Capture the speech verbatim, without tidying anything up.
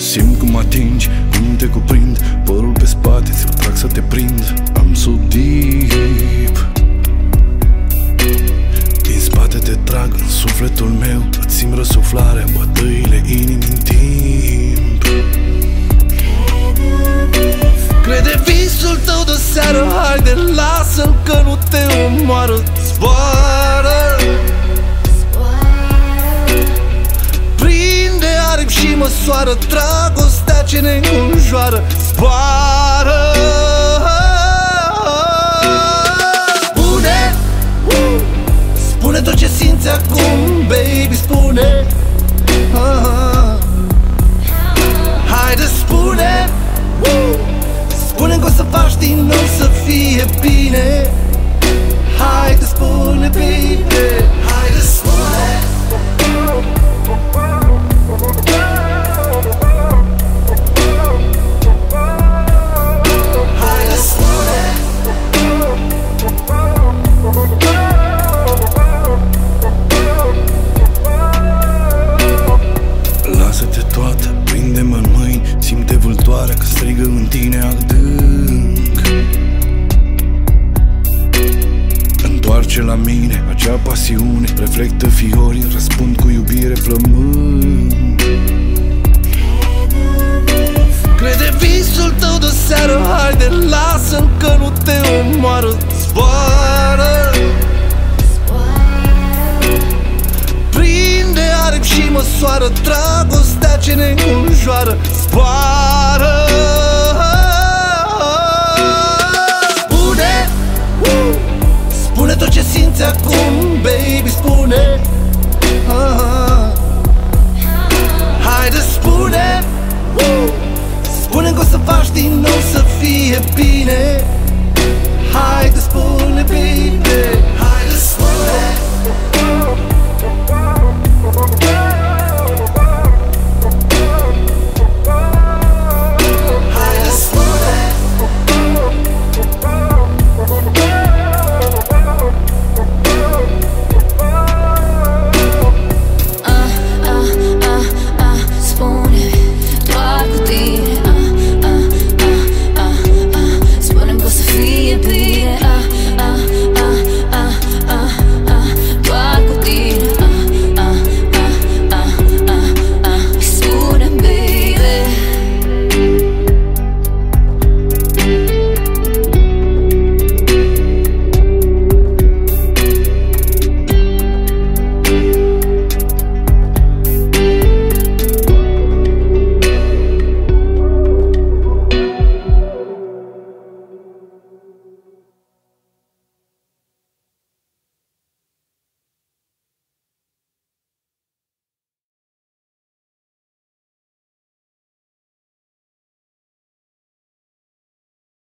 Simt cum atingi, cum te cuprind, părul pe spate, ți-l trag să te prind. I'm so deep. Din spate te trag în sufletul meu, îți simt răsuflarea, bătăile inimii în timp. Crede visul tău de seară, haide, lasă-l că nu te omoară. Zboară, prinde aripi și măsoară dragostea ce ne înconjoară. Zboară, spune, spune tot ce simți acum, baby, spune. Haide, spune, spune-mi că o să faci din nou să fie bine. Haide, spune, baby, haide, spune. Haide, spune. Lasă-te toată, prinde-mă în mâini, simte vâltoarea că strigă în tine adânc. Întoarce la mine acea pasiune, reflectă fiorii, răspund cu iubire flămând. Crede visul tău de seară, haide, lasă-l că nu te omoară. Zboară, prinde aripi și măsoară dragostea ce ne înconjoară. Zboară, spune, spune tot ce simți acum, baby, spune.